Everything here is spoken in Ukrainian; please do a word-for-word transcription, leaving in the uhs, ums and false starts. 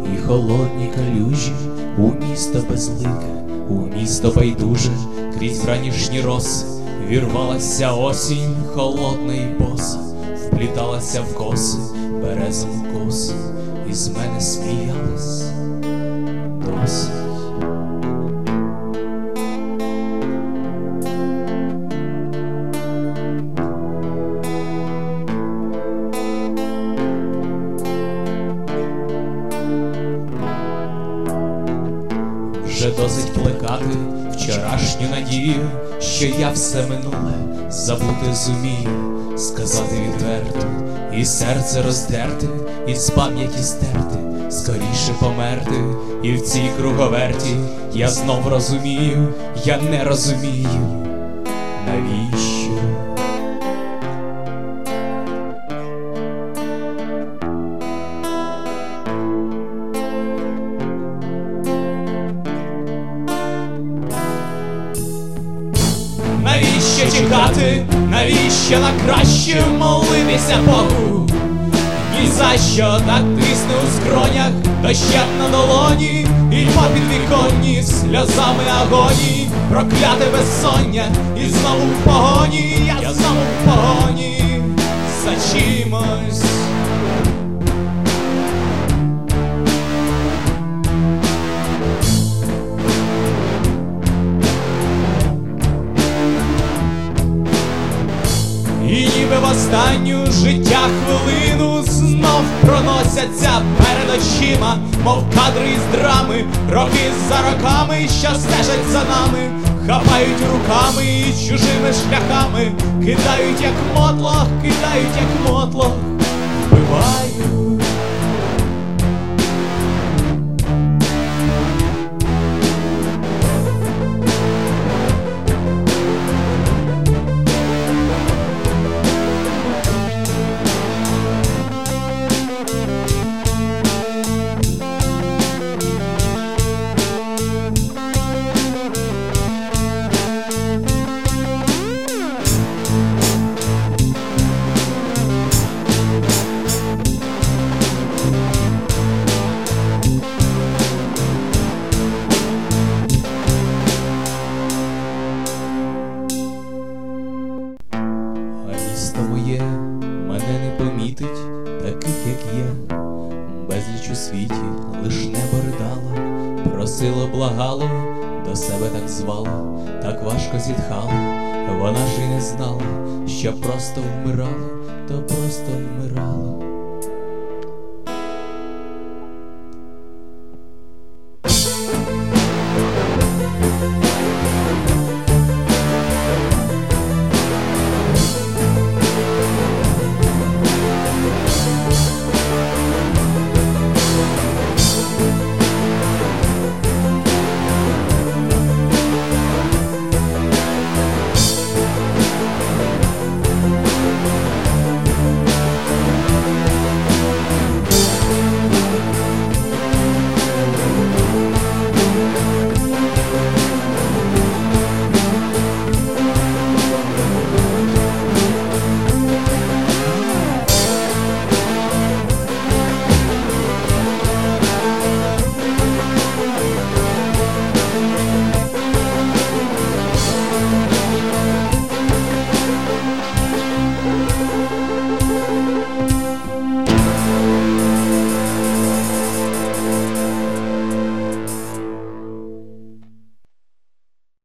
і холодні калюжі, у місто безлике, у місто байдуже, крізь ранішні роси вірвалася осінь холодна і боса, впліталася в коси, березову коси, і з мене сміялась досить. Вже досить плекати вчорашню надію, що я все минуле забути зумію, сказати відверто, і серце роздерти, і з пам'яті стерти, скоріше померти, і в цій круговерті я знов розумію, я не розумію, навіщо. Навіщо чекати, навіщо на краще молитися Богу? Ні за що так тисне у скронях, дощем на долоні, і по підвіконні сльозами агонії, прокляте безсоння, і знову в погоні, я знову в погоні за чимось. І ніби в останню життя хвилину знов проносяться перед очима, мов кадри із драми, роки за роками, що стежать за нами, хапають руками і чужими шляхами, кидають як мотлох, кидають як мотлох, вбивають. Місто моє мене не помітить, таких як я, безліч у світі, лиш небо ридало, просило, благало, до себе так звало, так важко зітхало, вона ж і не знала, що просто вмирало, то просто вмирало.